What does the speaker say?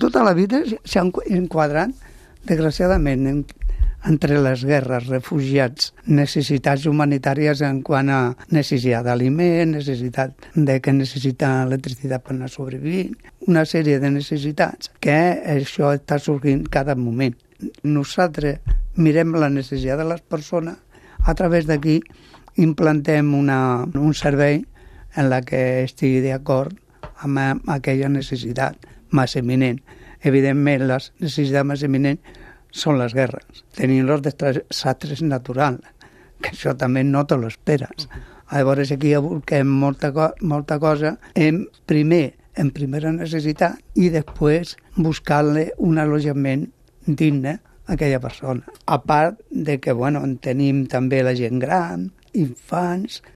tota la vida s'han enquadrat, desgraciadament, entre les guerres, refugiats, necessitats humanitàries en quant a necessitat d'aliment, necessitat que necessita electricitat per anar sobrevivint, una sèrie de necessitats que això està sorgint cada moment. Nosaltres mirem la necessitat de les persones, a través d'aquí implantem un servei en la que estigui d'acord amb aquella necessitat més eminent. Evidentment, les necessitats més eminents són les guerres. Tenim els desastres naturals, que això també no te l'esperes. Llavors aquí busquem molta cosa, primer en primera necessitat i després buscar-li un allotjament digne a aquella persona. A part de que tenim també la gent gran, infants,